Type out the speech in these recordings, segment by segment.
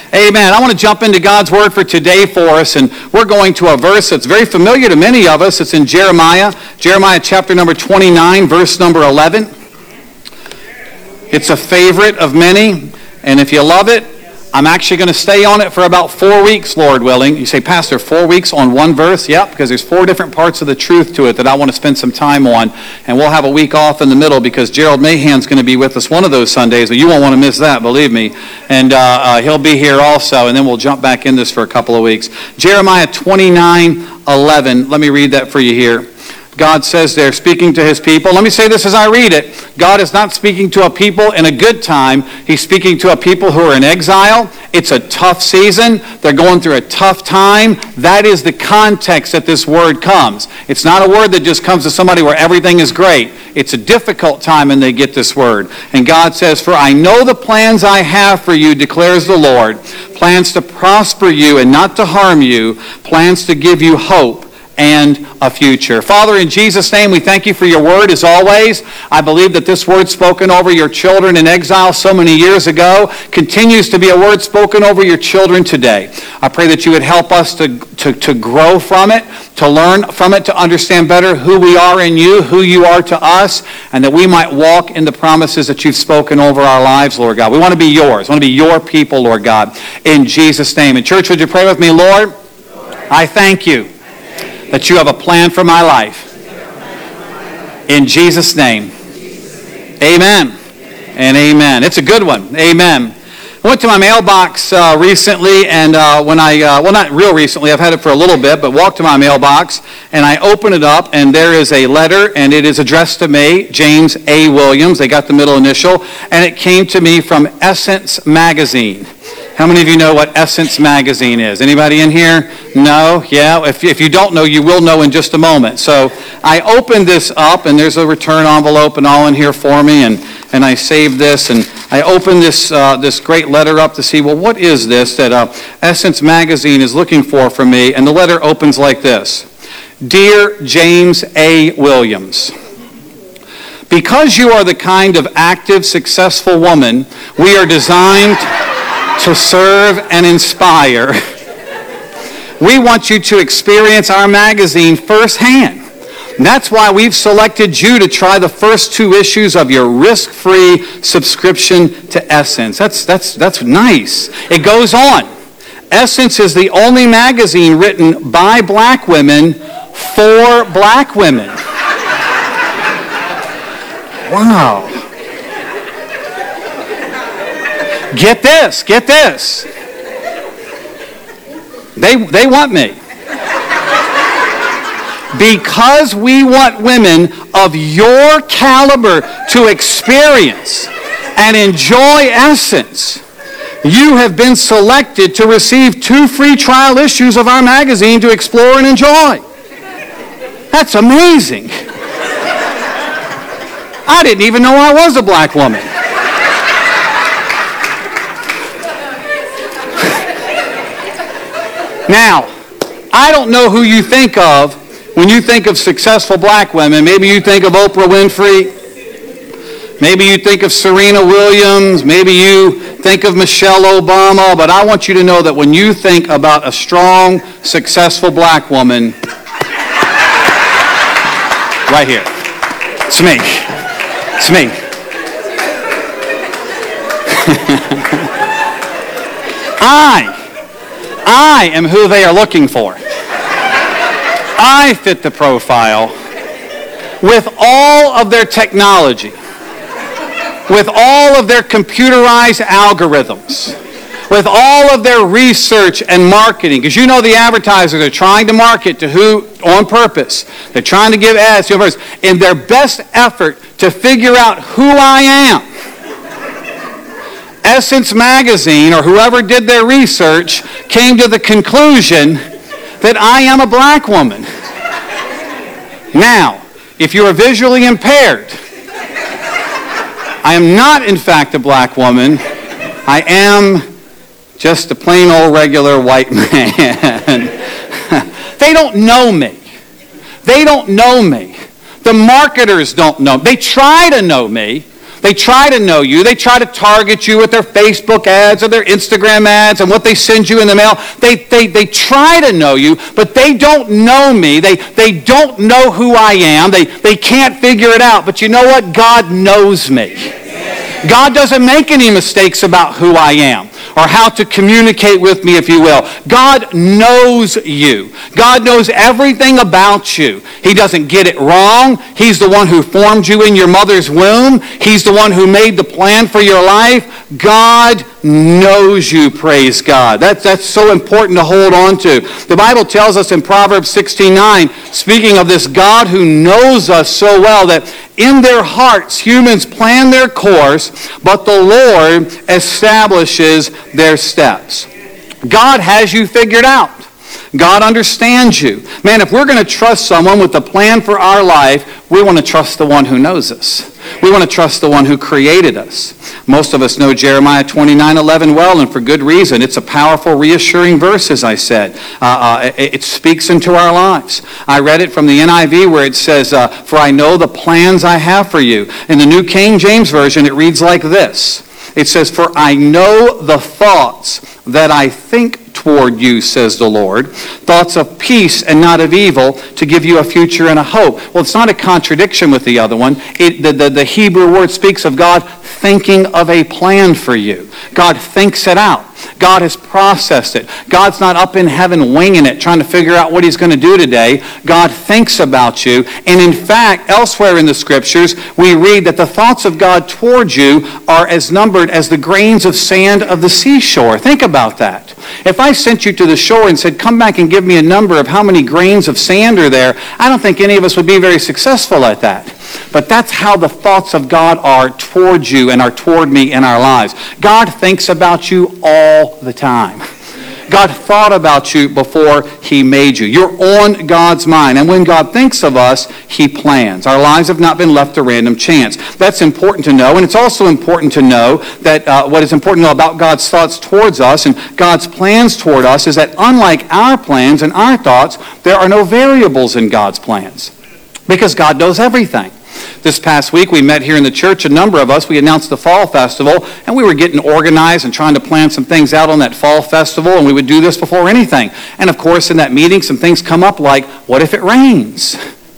Amen. I want to jump into God's Word for today for us, and we're going to a verse that's very familiar to many of us. It's in Jeremiah chapter number 29, verse number 11. It's a favorite of many, and if you love it, I'm actually going to stay on it for about 4 weeks, Lord willing. You say, Pastor, 4 weeks on one verse? Yep, because there's 4 different parts of the truth to it that I want to spend some time on. And we'll have a week off in the middle because Gerald Mahan's going to be with us one of those Sundays, but you won't want to miss that, believe me. And he'll be here also, and then we'll jump back in this for a couple of weeks. Jeremiah 29:11. Let me read that for you here. God says there, speaking to his people. Let me say this as I read it. God is not speaking to a people in a good time. He's speaking to a people who are in exile. It's a tough season. They're going through a tough time. That is the context that this word comes. It's not a word that just comes to somebody where everything is great. It's a difficult time and they get this word. And God says, for I know the plans I have for you, declares the Lord. Plans to prosper you and not to harm you. Plans to give you hope and a future. Father, in Jesus' name, we thank you for your word as always. I believe that this word spoken over your children in exile so many years ago continues to be a word spoken over your children today. I pray that you would help us to grow from it, to learn from it, to understand better who we are in you, who you are to us, and that we might walk in the promises that you've spoken over our lives, Lord God. We want to be yours. We want to be your people, Lord God, in Jesus' name. And church, would you pray with me, Lord? I thank you that you have a plan for my life. In Jesus' name. Amen. And amen. It's a good one. Amen. I went to my mailbox recently, and not real recently, I've had it for a little bit, but walked to my mailbox, and I opened it up, and there is a letter, and it is addressed to me, James A. Williams. They got the middle initial, and it came to me from Essence Magazine. How many of you know what Essence Magazine is? Anybody in here? No? Yeah? If you don't know, you will know in just a moment. So I opened this up, and there's a return envelope and all in here for me, and I saved this, and I opened this great letter up to see, well, what is this that Essence Magazine is looking for from me? And the letter opens like this. Dear James A. Williams, because you are the kind of active, successful woman we are designed to serve and inspire, we want you to experience our magazine firsthand. And that's why we've selected you to try the first 2 issues of your risk-free subscription to Essence. That's nice. It goes on. Essence is the only magazine written by black women for black women. Wow. Get this. They want me. Because we want women of your caliber to experience and enjoy Essence, you have been selected to receive 2 free trial issues of our magazine to explore and enjoy. That's amazing. I didn't even know I was a black woman. Now, I don't know who you think of when you think of successful black women. Maybe you think of Oprah Winfrey. Maybe you think of Serena Williams. Maybe you think of Michelle Obama. But I want you to know that when you think about a strong, successful black woman, right here, it's me. It's me. I am who they are looking for. I fit the profile with all of their technology, with all of their computerized algorithms, with all of their research and marketing. Because you know the advertisers are trying to market to who on purpose. They're trying to give ads to others in their best effort to figure out who I am. Essence Magazine, or whoever did their research, came to the conclusion that I am a black woman. Now, if you are visually impaired, I am not, in fact, a black woman. I am just a plain old regular white man. They don't know me. They don't know me. The marketers don't know. They try to know me. They try to know you. They try to target you with their Facebook ads or their Instagram ads and what they send you in the mail. They try to know you, but they don't know me. They don't know who I am. They can't figure it out. But you know what? God knows me. God doesn't make any mistakes about who I am or how to communicate with me, if you will. God knows you. God knows everything about you. He doesn't get it wrong. He's the one who formed you in your mother's womb. He's the one who made the plan for your life. God knows you, praise God. That's so important to hold on to. The Bible tells us in Proverbs 16:9, speaking of this God who knows us so well, that in their hearts humans plan their course, but the Lord establishes their steps. God has you figured out. God understands you. Man, if we're going to trust someone with the plan for our life, we want to trust the one who knows us. We want to trust the one who created us. Most of us know Jeremiah 29:11 well, and for good reason. It's a powerful, reassuring verse, as I said. It speaks into our lives. I read it from the NIV where it says, "For I know the plans I have for you." In the New King James Version, it reads like this. It says, "For I know the thoughts that I think toward you, says the Lord, thoughts of peace and not of evil, to give you a future and a hope." Well, it's not a contradiction with the other one. The Hebrew word speaks of God thinking of a plan for you. God thinks it out. God has processed it. God's not up in heaven winging it, trying to figure out what he's going to do today. God thinks about you. And in fact, elsewhere in the Scriptures, we read that the thoughts of God towards you are as numbered as the grains of sand of the seashore. Think about that. If I sent you to the shore and said, come back and give me a number of how many grains of sand are there, I don't think any of us would be very successful at that. But that's how the thoughts of God are towards you and are toward me in our lives. God thinks about you all the time. God thought about you before he made you. You're on God's mind. And when God thinks of us, he plans. Our lives have not been left to random chance. That's important to know. And it's also important to know that what is important to know about God's thoughts towards us and God's plans toward us is that unlike our plans and our thoughts, there are no variables in God's plans. Because God knows everything. This past week, we met here in the church, a number of us. We announced the Fall Festival, and we were getting organized and trying to plan some things out on that Fall Festival, and we would do this before anything. And of course, in that meeting, some things come up like, what if it rains?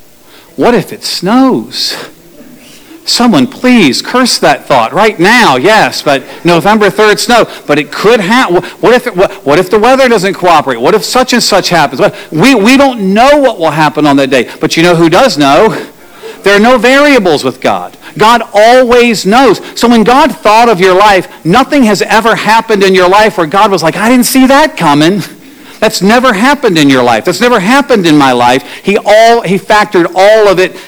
What if it snows? Someone please curse that thought right now. Yes, but November 3rd snow. But it could happen. What if the weather doesn't cooperate? What if such and such happens? We don't know what will happen on that day. But you know who does know? There are no variables with God. God always knows. So when God thought of your life, nothing has ever happened in your life where God was like, I didn't see that coming. That's never happened in your life. That's never happened in my life. He factored all of it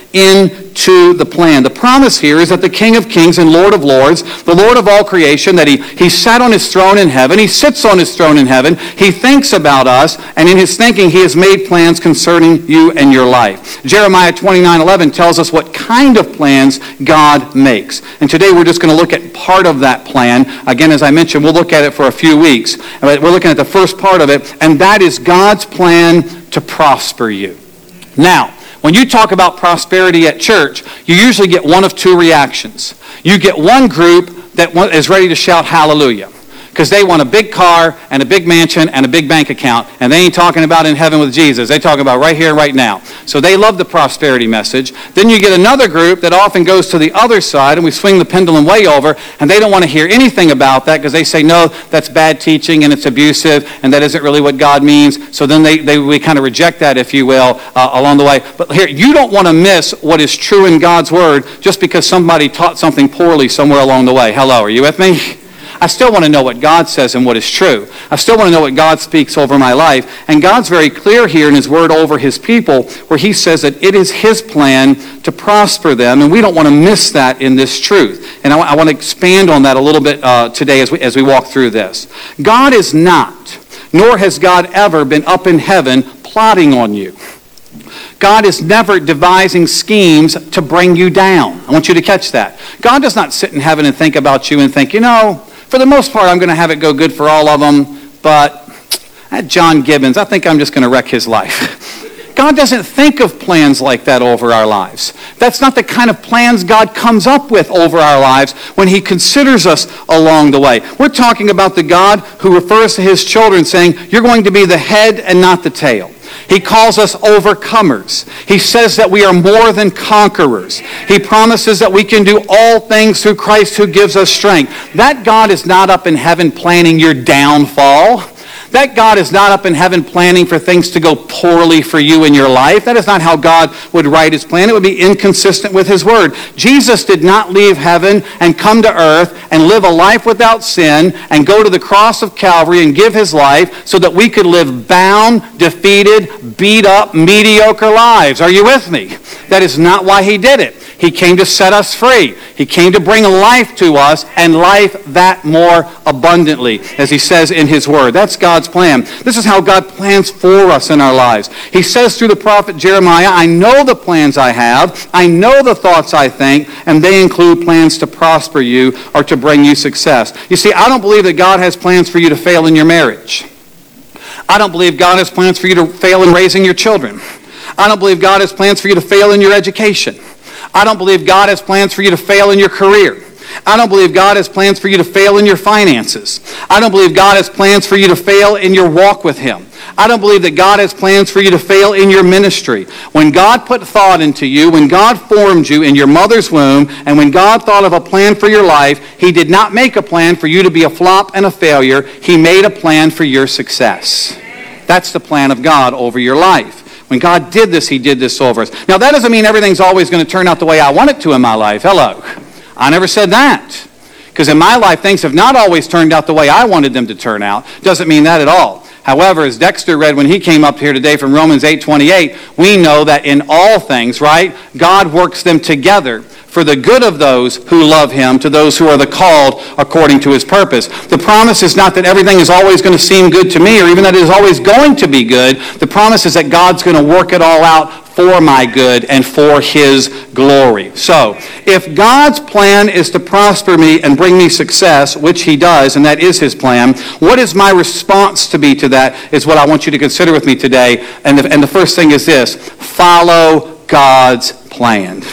into the plan. The promise here is that the King of Kings and Lord of Lords, the Lord of all creation, that he sat on his throne in heaven. He sits on his throne in heaven. He thinks about us, and in his thinking, he has made plans concerning you and your life. Jeremiah 29:11 tells us what kind of plans God makes. And today we're just going to look at part of that plan. Again, as I mentioned, we'll look at it for a few weeks. But we're looking at the first part of it, and that is God's plan to prosper you. Now, when you talk about prosperity at church, you usually get one of two reactions. You get one group that is ready to shout hallelujah because they want a big car and a big mansion and a big bank account, and they ain't talking about in heaven with Jesus. They talk about right here, right now. So they love the prosperity message. Then you get another group that often goes to the other side, and we swing the pendulum way over, and they don't want to hear anything about that because they say, no, that's bad teaching and it's abusive, and that isn't really what God means. So then we kind of reject that, if you will, along the way. But here, you don't want to miss what is true in God's Word just because somebody taught something poorly somewhere along the way. Hello, are you with me? I still want to know what God says and what is true. I still want to know what God speaks over my life. And God's very clear here in his word over his people where he says that it is his plan to prosper them, and we don't want to miss that in this truth. And I want to expand on that a little bit today as we walk through this. God is not, nor has God ever been up in heaven plotting on you. God is never devising schemes to bring you down. I want you to catch that. God does not sit in heaven and think about you and think, for the most part, I'm going to have it go good for all of them, but that John Gibbons, I think I'm just going to wreck his life. God doesn't think of plans like that over our lives. That's not the kind of plans God comes up with over our lives when he considers us along the way. We're talking about the God who refers to his children saying, you're going to be the head and not the tail. He calls us overcomers. He says that we are more than conquerors. He promises that we can do all things through Christ who gives us strength. That God is not up in heaven planning your downfall. That God is not up in heaven planning for things to go poorly for you in your life. That is not how God would write his plan. It would be inconsistent with his word. Jesus did not leave heaven and come to earth and live a life without sin and go to the cross of Calvary and give his life so that we could live bound, defeated, beat up, mediocre lives. Are you with me? That is not why he did it. He came to set us free. He came to bring life to us and life that more abundantly, as he says in his word. That's God's plan. This is how God plans for us in our lives. He says through the prophet Jeremiah, I know the plans I have. I know the thoughts I think, and they include plans to prosper you or to bring you success. You see, I don't believe that God has plans for you to fail in your marriage. I don't believe God has plans for you to fail in raising your children. I don't believe God has plans for you to fail in your education. I don't believe God has plans for you to fail in your career. I don't believe God has plans for you to fail in your finances. I don't believe God has plans for you to fail in your walk with him. I don't believe that God has plans for you to fail in your ministry. When God put thought into you, when God formed you in your mother's womb, and when God thought of a plan for your life, he did not make a plan for you to be a flop and a failure. He made a plan for your success. That's the plan of God over your life. When God did this, he did this over us. Now, that doesn't mean everything's always going to turn out the way I want it to in my life. Hello. I never said that. Because in my life, things have not always turned out the way I wanted them to turn out. Doesn't mean that at all. However, as Dexter read when he came up here today from Romans 8:28, we know that in all things, right, God works them together for the good of those who love him, to those who are the called according to his purpose. The promise is not that everything is always going to seem good to me or even that it is always going to be good. The promise is that God's going to work it all out for my good and for his glory. So, if God's plan is to prosper me and bring me success, which he does, and that is his plan, what is my response to be to that is what I want you to consider with me today. And the first thing is this: follow God's plan.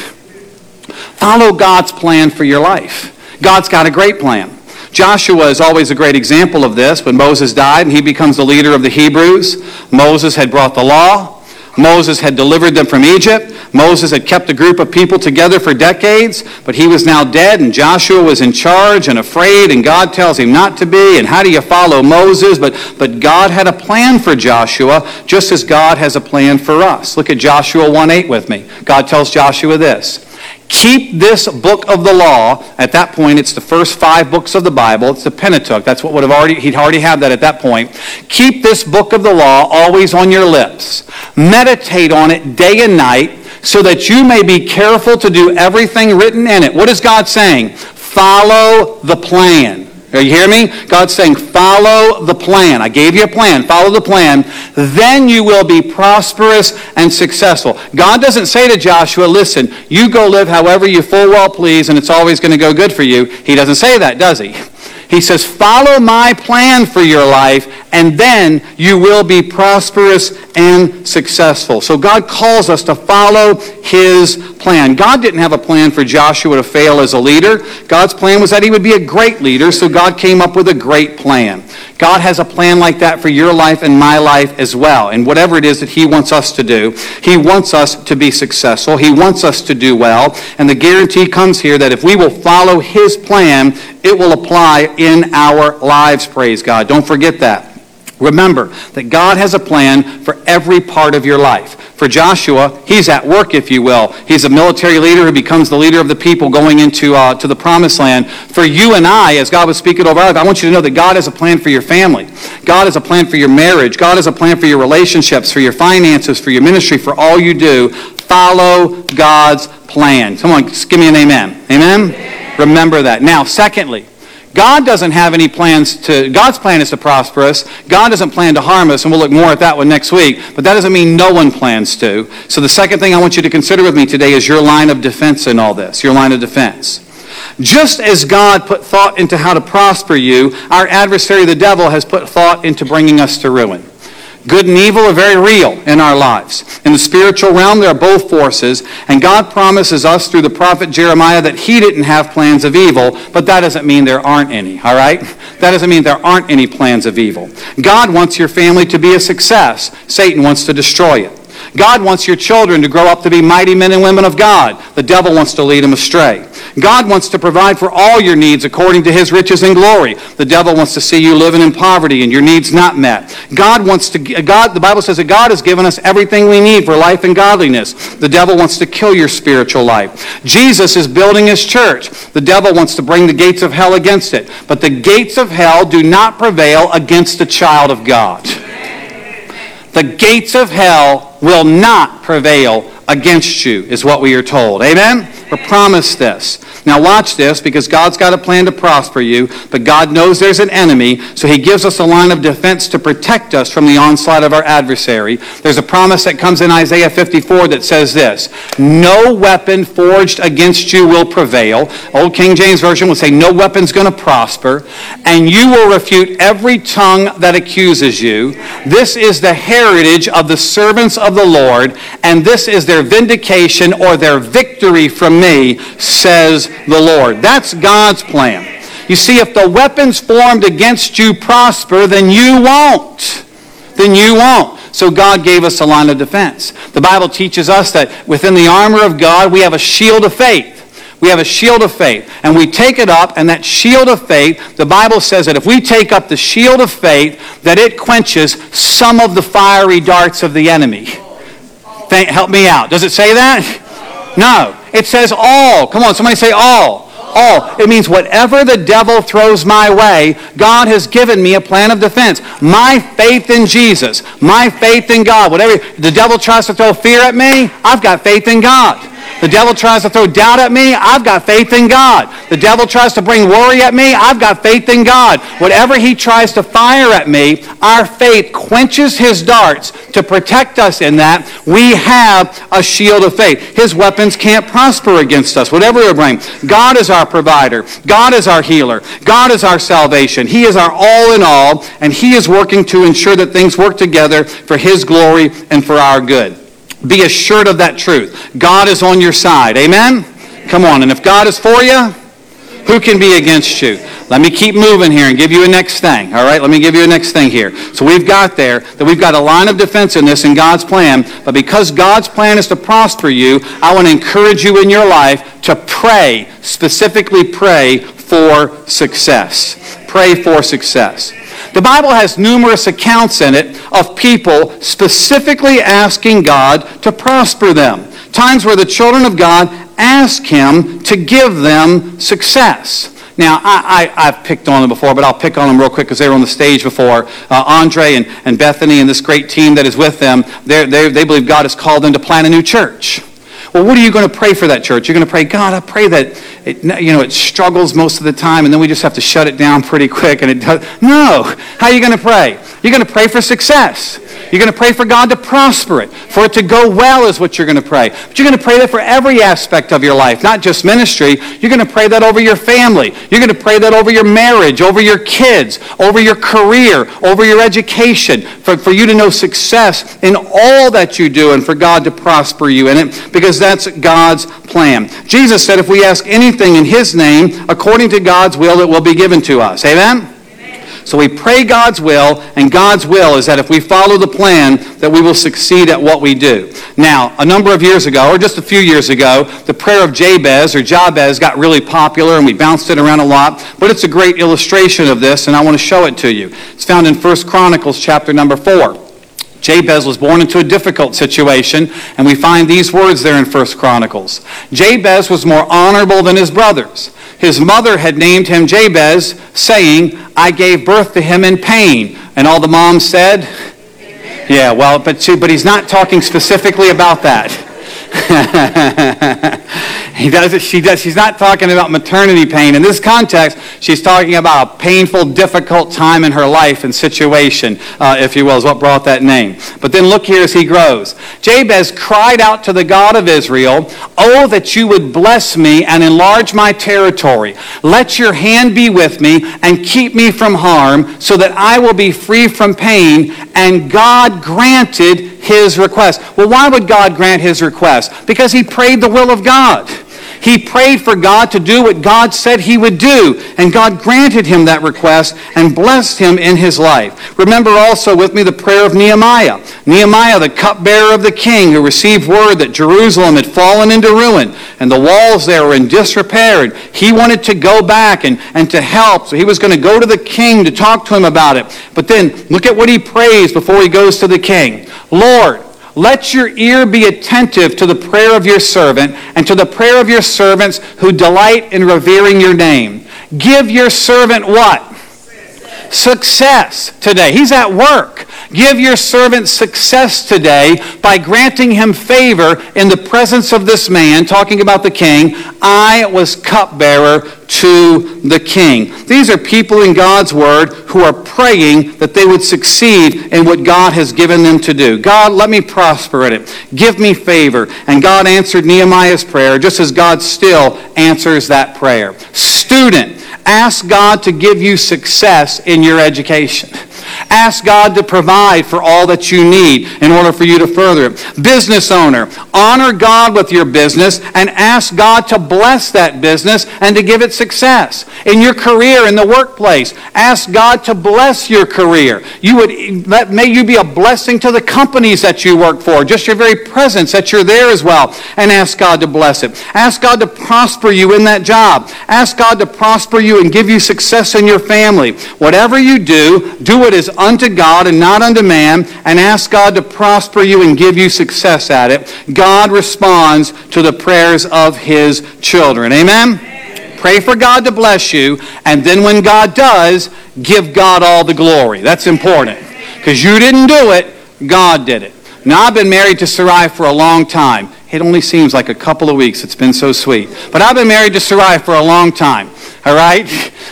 Follow God's plan for your life. God's got a great plan. Joshua is always a great example of this. When Moses died and he becomes the leader of the Hebrews, Moses had brought the law. Moses had delivered them from Egypt. Moses had kept a group of people together for decades, but he was now dead, and Joshua was in charge and afraid, and God tells him not to be, and how do you follow Moses? But God had a plan for Joshua, just as God has a plan for us. Look at Joshua 1:8 with me. God tells Joshua this: keep this book of the law. At that point, it's the first 5 books of the Bible. It's the Pentateuch. That's what he'd already had that at that point. Keep this book of the law always on your lips. Meditate on it day and night so that you may be careful to do everything written in it. What is God saying? Follow the plan. Are you hearing me? God's saying, follow the plan. I gave you a plan. Follow the plan. Then you will be prosperous and successful. God doesn't say to Joshua, listen, you go live however you full well please and it's always going to go good for you. He doesn't say that, does he? He says, follow my plan for your life, and then you will be prosperous and successful. So God calls us to follow his plan. God didn't have a plan for Joshua to fail as a leader. God's plan was that he would be a great leader, so God came up with a great plan. God has a plan like that for your life and my life as well. And whatever it is that he wants us to do, he wants us to be successful. He wants us to do well. And the guarantee comes here that if we will follow his plan, it will apply in our lives, praise God. Don't forget that. Remember that God has a plan for every part of your life. For Joshua, he's at work, if you will. He's a military leader who becomes the leader of the people going into to the promised land. For you and I, as God was speaking over our life, I want you to know that God has a plan for your family. God has a plan for your marriage. God has a plan for your relationships, for your finances, for your ministry, for all you do. Follow God's plan. Someone just give me an amen. Amen? Remember that. Now, secondly, God doesn't have any plans God's plan is to prosper us. God doesn't plan to harm us, and we'll look more at that one next week. But that doesn't mean no one plans to. So the second thing I want you to consider with me today is your line of defense in all this, your line of defense. Just as God put thought into how to prosper you, our adversary, the devil, has put thought into bringing us to ruin. Good and evil are very real in our lives. In the spiritual realm, there are both forces, and God promises us through the prophet Jeremiah that he didn't have plans of evil, but that doesn't mean there aren't any, all right? That doesn't mean there aren't any plans of evil. God wants your family to be a success. Satan wants to destroy it. God wants your children to grow up to be mighty men and women of God. The devil wants to lead them astray. God wants to provide for all your needs according to his riches and glory. The devil wants to see you living in poverty and your needs not met. The Bible says that God has given us everything we need for life and godliness. The devil wants to kill your spiritual life. Jesus is building his church. The devil wants to bring the gates of hell against it. But the gates of hell do not prevail against the child of God. The gates of hell will not prevail against you, is what we are told. Amen? We're promised this. Now watch this, because God's got a plan to prosper you, but God knows there's an enemy, so he gives us a line of defense to protect us from the onslaught of our adversary. There's a promise that comes in Isaiah 54 that says this: no weapon forged against you will prevail. Old King James Version will say no weapon's going to prosper, and you will refute every tongue that accuses you. This is the heritage of the servants of the Lord, and this is their vindication or their victory from me, says the Lord. That's God's plan. You see, if the weapons formed against you prosper, then you won't. Then you won't. So God gave us a line of defense. The Bible teaches us that within the armor of God, we have a shield of faith. We have a shield of faith, and we take it up, and that shield of faith, the Bible says that if we take up the shield of faith, that it quenches some of the fiery darts of the enemy. Help me out. Does it say that? No. It says all. Come on, somebody say all. All. It means whatever the devil throws my way, God has given me a plan of defense. My faith in Jesus, my faith in God. Whatever the devil tries to throw fear at me, I've got faith in God. The devil tries to throw doubt at me, I've got faith in God. The devil tries to bring worry at me, I've got faith in God. Whatever he tries to fire at me, our faith quenches his darts to protect us in that. We have a shield of faith. His weapons can't prosper against us, whatever they bring. God is our provider. God is our healer. God is our salvation. He is our all in all, and he is working to ensure that things work together for his glory and for our good. Be assured of that truth. God is on your side. Amen? Come on. And if God is for you, who can be against you? Let me keep moving here and give you a next thing. All right? Let me give you a next thing here. So we've got that we've got a line of defense in this in God's plan. But because God's plan is to prosper you, I want to encourage you in your life to pray, specifically pray for success. Pray for success. The Bible has numerous accounts in it of people specifically asking God to prosper them. Times where the children of God ask him to give them success. Now, I've picked on them before, but I'll pick on them real quick because they were on the stage before. Andre and Bethany and this great team that is with them, they believe God has called them to plant a new church. Well, what are you going to pray for that church? You're going to pray, God, I pray that it struggles most of the time, and then we just have to shut it down pretty quick. And it does. No. How are you going to pray? You're going to pray for success. You're going to pray for God to prosper it, for it to go well is what you're going to pray. But you're going to pray that for every aspect of your life, not just ministry. You're going to pray that over your family. You're going to pray that over your marriage, over your kids, over your career, over your education, for you to know success in all that you do and for God to prosper you in it, because that's God's plan. Jesus said if we ask anything in his name, according to God's will, it will be given to us. Amen? So we pray God's will, and God's will is that if we follow the plan, that we will succeed at what we do. Now, a number of years ago, or just a few years ago, the prayer of Jabez got really popular, and we bounced it around a lot, but it's a great illustration of this, and I want to show it to you. It's found in 1 Chronicles chapter number 4. Jabez was born into a difficult situation, and we find these words there in 1 Chronicles. Jabez was more honorable than his brothers. His mother had named him Jabez, saying, I gave birth to him in pain. And all the moms said, yeah, well, but he's not talking specifically about that. He does it. She does. She's not talking about maternity pain. In this context, she's talking about a painful, difficult time in her life and situation, if you will, is what brought that name. But then look here as he grows. Jabez cried out to the God of Israel, "Oh, that you would bless me and enlarge my territory. Let your hand be with me and keep me from harm, so that I will be free from pain." And God granted his request. Well, why would God grant his request? Because he prayed the will of God. He prayed for God to do what God said he would do, and God granted him that request and blessed him in his life. Remember also with me the prayer of Nehemiah. Nehemiah, the cupbearer of the king, who received word that Jerusalem had fallen into ruin and the walls there were in disrepair, and he wanted to go back and to help. So he was going to go to the king to talk to him about it. But then look at what he prays before he goes to the king. "Lord, let your ear be attentive to the prayer of your servant and to the prayer of your servants who delight in revering your name. Give your servant" what? Success today. He's at work. Give your servant success today by granting him favor in the presence of this man, talking about the king. I was cupbearer to the king. These are people in God's word who are praying that they would succeed in what God has given them to do. God, let me prosper in it. Give me favor. And God answered Nehemiah's prayer just as God still answers that prayer. Student, ask God to give you success in your education. Ask God to provide for all that you need in order for you to further it. Business owner, honor God with your business and ask God to bless that business and to give it success. In your career, in the workplace, ask God to bless your career. May you be a blessing to the companies that you work for, just your very presence that you're there as well, and ask God to bless it. Ask God to prosper you in that job. Ask God to prosper you and give you success in your family. Whatever you do, do it as unto God and not unto man, and ask God to prosper you and give you success at it. God responds to the prayers of his children. Amen? Pray for God to bless you, and then when God does, give God all the glory. That's important, because you didn't do it, God did it. Now, I've been married to Sarai for a long time. It only seems like a couple of weeks. It's been so sweet. But I've been married to Sarai for a long time, all right?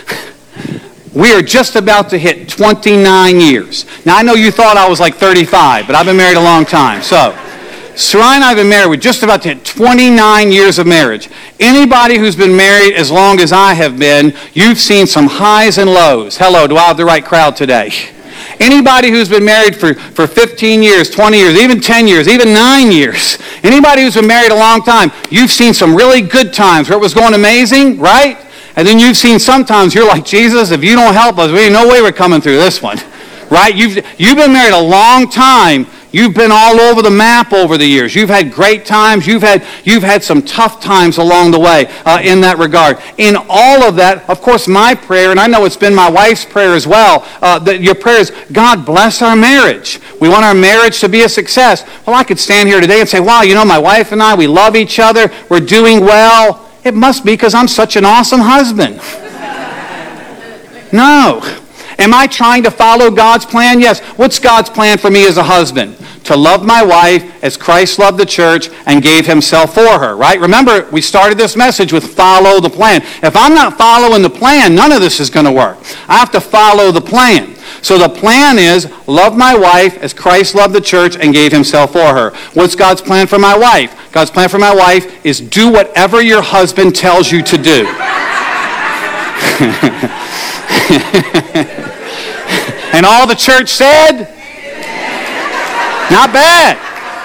We are just about to hit 29 years. Now, I know you thought I was like 35, but I've been married a long time. So, Sarai and I have been married. We're just about to hit 29 years of marriage. Anybody who's been married as long as I have been, you've seen some highs and lows. Hello, do I have the right crowd today? Anybody who's been married for 15 years, 20 years, even 10 years, even 9 years, anybody who's been married a long time, you've seen some really good times where it was going amazing, right? And then you've seen sometimes you're like, Jesus, if you don't help us, there's no way we're coming through this one, right? You've been married a long time. You've been all over the map over the years. You've had great times. You've had some tough times along the way in that regard. In all of that, of course, my prayer, and I know it's been my wife's prayer as well, that your prayer is, God bless our marriage. We want our marriage to be a success. Well, I could stand here today and say, wow, my wife and I, we love each other. We're doing well. It must be because I'm such an awesome husband. No. Am I trying to follow God's plan? Yes. What's God's plan for me as a husband? To love my wife as Christ loved the church and gave himself for her, right? Remember, we started this message with follow the plan. If I'm not following the plan, none of this is going to work. I have to follow the plan. So the plan is love my wife as Christ loved the church and gave himself for her. What's God's plan for my wife? God's plan for my wife is do whatever your husband tells you to do. And all the church said? Not bad.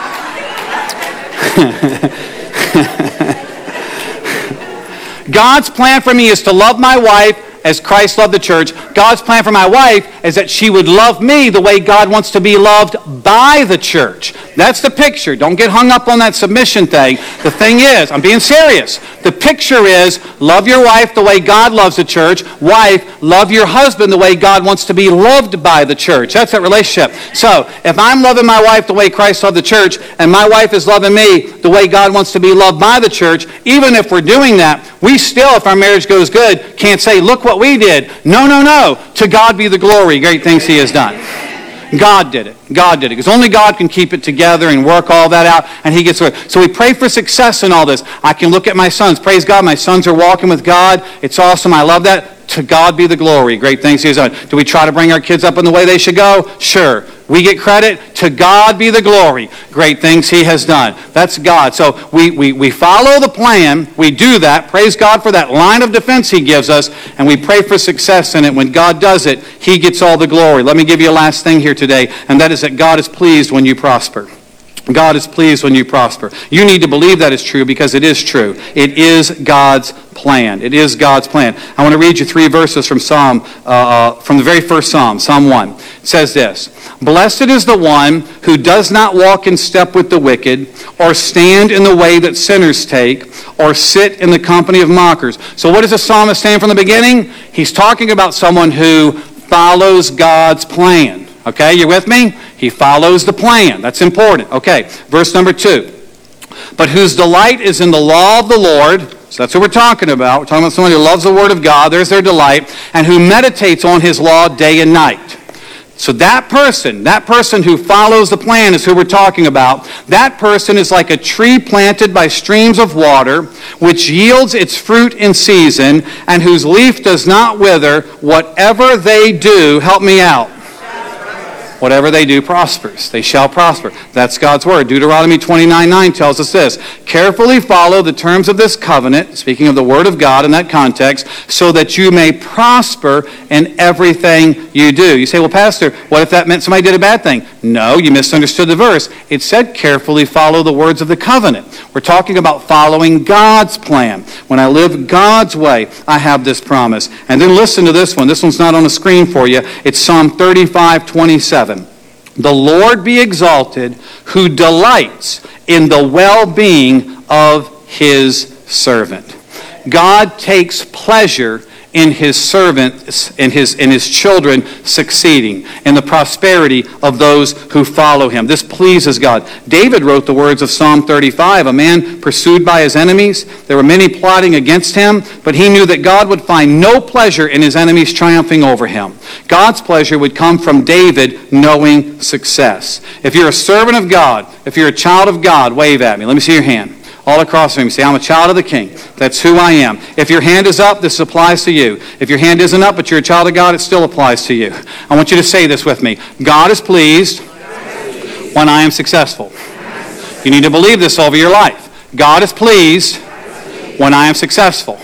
God's plan for me is to love my wife as Christ loved the church. God's plan for my wife is that she would love me the way God wants to be loved by the church. That's the picture. Don't get hung up on that submission thing. The thing is, I'm being serious. The picture is love your wife the way God loves the church. Wife, love your husband the way God wants to be loved by the church. That's that relationship. So if I'm loving my wife the way Christ loved the church and my wife is loving me the way God wants to be loved by the church, even if we're doing that, we still, if our marriage goes good, can't say, look what we did. No. To God be the glory. Great things he has done. God did it. God did it. Because only God can keep it together and work all that out, and He gets away. So we pray for success in all this. I can look at my sons. Praise God, my sons are walking with God. It's awesome. I love that. To God be the glory. Great things He has done. Do we try to bring our kids up in the way they should go? Sure. We get credit. To God be the glory. Great things He has done. That's God. So we follow the plan. We do that. Praise God for that line of defense He gives us. And we pray for success in it. When God does it, He gets all the glory. Let me give you a last thing here today. And that is that God is pleased when you prosper. God is pleased when you prosper. You need to believe that is true because it is true. It is God's plan. It is God's plan. I want to read you 3 verses from from the very first Psalm, Psalm 1. It says this: Blessed is the one who does not walk in step with the wicked, or stand in the way that sinners take, or sit in the company of mockers. So what is the psalmist saying from the beginning? He's talking about someone who follows God's plan. Okay, you with me? He follows the plan. That's important. Okay, verse number 2. But whose delight is in the law of the Lord. So that's what we're talking about. We're talking about someone who loves the word of God. There's their delight. And who meditates on His law day and night. So that person who follows the plan is who we're talking about. That person is like a tree planted by streams of water, which yields its fruit in season, and whose leaf does not wither. Whatever they do, help me out. Whatever they do prospers. They shall prosper. That's God's word. Deuteronomy 29:9 tells us this: Carefully follow the terms of this covenant, speaking of the word of God in that context, so that you may prosper in everything you do. You say, well, Pastor, what if that meant somebody did a bad thing? No, you misunderstood the verse. It said carefully follow the words of the covenant. We're talking about following God's plan. When I live God's way, I have this promise. And then listen to this one. This one's not on the screen for you. It's Psalm 35:27. The Lord be exalted, who delights in the well-being of His servant. God takes pleasure in His servants, in his children succeeding, in the prosperity of those who follow Him. This pleases God. David wrote the words of Psalm 35, a man pursued by his enemies. There were many plotting against him, but he knew that God would find no pleasure in his enemies triumphing over him. God's pleasure would come from David knowing success. If you're a servant of God, if you're a child of God, wave at me. Let me see your hand. All across the room, say, I'm a child of the King. That's who I am. If your hand is up, this applies to you. If your hand isn't up, but you're a child of God, it still applies to you. I want you to say this with me. God is pleased when I am successful. You need to believe this over your life. God is pleased when I am successful.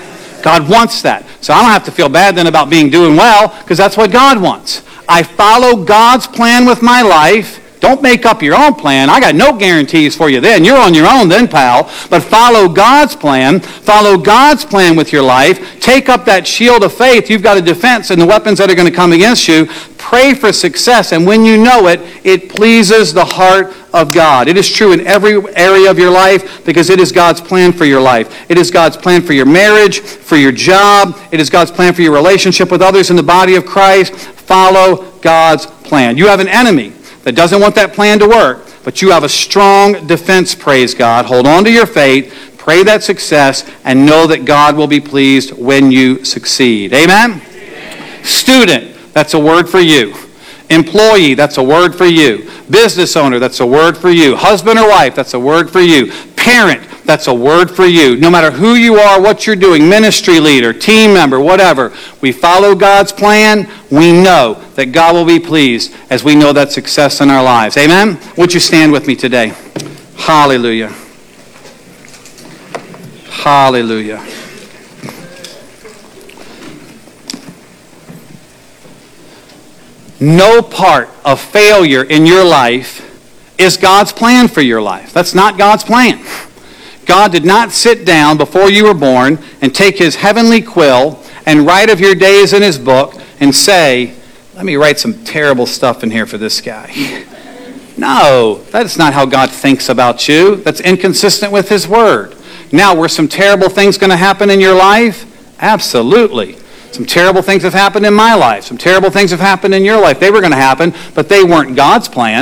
God wants that. So I don't have to feel bad then about doing well, because that's what God wants. I follow God's plan with my life. Don't make up your own plan. I got no guarantees for you then. You're on your own then, pal. But follow God's plan. Follow God's plan with your life. Take up that shield of faith. You've got a defense and the weapons that are going to come against you. Pray for success. And when you know it, it pleases the heart of God. It is true in every area of your life because it is God's plan for your life. It is God's plan for your marriage, for your job. It is God's plan for your relationship with others in the body of Christ. Follow God's plan. You have an enemy that doesn't want that plan to work, but you have a strong defense, praise God. Hold on to your faith, pray that success, and know that God will be pleased when you succeed. Amen? Amen. Student, that's a word for you. Employee, that's a word for you. Business owner, that's a word for you. Husband or wife, that's a word for you. Parent, that's a word for you. No matter who you are, what you're doing, ministry leader, team member, whatever, we follow God's plan. We know that God will be pleased as we know that success in our lives. Amen? Would you stand with me today? Hallelujah. Hallelujah. No part of failure in your life is God's plan for your life. That's not God's plan. God did not sit down before you were born and take His heavenly quill and write of your days in His book and say, let me write some terrible stuff in here for this guy. No, that's not how God thinks about you. That's inconsistent with His word. Now, were some terrible things going to happen in your life? Absolutely. Some terrible things have happened in my life. Some terrible things have happened in your life. They were going to happen, but they weren't God's plan.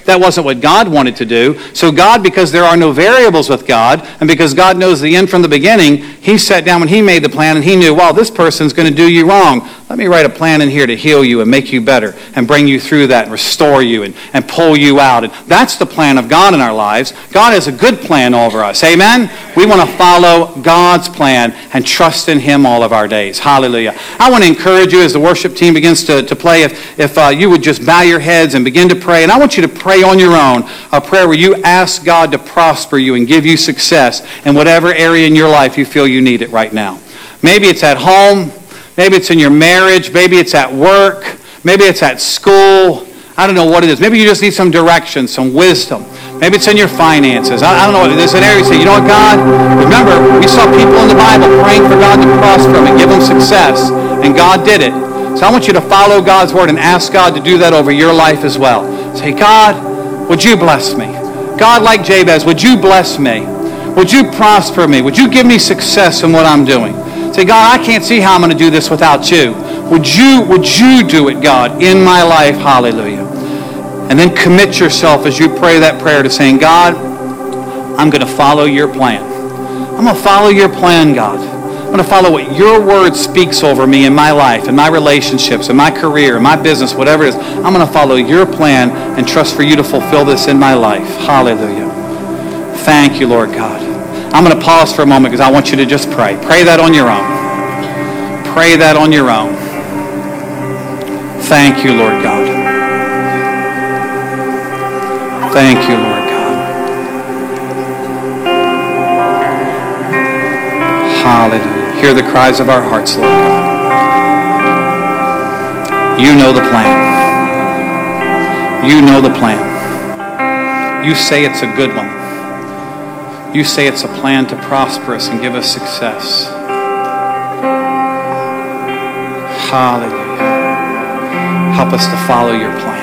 That wasn't what God wanted to do. So God, because there are no variables with God, and because God knows the end from the beginning, he sat down when he made the plan and he knew, wow, this person's going to do you wrong. Let me write a plan in here to heal you and make you better and bring you through that and restore you and pull you out. And that's the plan of God in our lives. God has a good plan over us. Amen? We want to follow God's plan and trust in him all of our days. Hallelujah. I want to encourage you as the worship team begins to play, if you would just bow your heads and begin to pray. And I want you to pray on your own, a prayer where you ask God to prosper you and give you success in whatever area in your life you feel you need it right now. Maybe it's at home. Maybe it's in your marriage. Maybe it's at work. Maybe it's at school. I don't know what it is. Maybe you just need some direction, some wisdom. Maybe it's in your finances. I don't know what it is. There's an area you say, you know what, God? Remember, we saw people in the Bible praying for God to prosper them and give them success, and God did it. So I want you to follow God's word and ask God to do that over your life as well. Say, God, would you bless me? God, like Jabez, would you bless me? Would you prosper me? Would you give me success in what I'm doing? Say, God, I can't see how I'm going to do this without you. Would you do it, God, in my life? Hallelujah. And then commit yourself as you pray that prayer to saying, God, I'm going to follow your plan. I'm going to follow your plan, God. I'm going to follow what your word speaks over me in my life, in my relationships, in my career, in my business, whatever it is. I'm going to follow your plan and trust for you to fulfill this in my life. Hallelujah. Thank you, Lord God. I'm going to pause for a moment because I want you to just pray. Pray that on your own. Pray that on your own. Thank you, Lord God. Thank you, Lord God. Hallelujah. Hear the cries of our hearts, Lord God. You know the plan. You know the plan. You say it's a good one. You say it's a plan to prosper us and give us success. Hallelujah. Help us to follow your plan.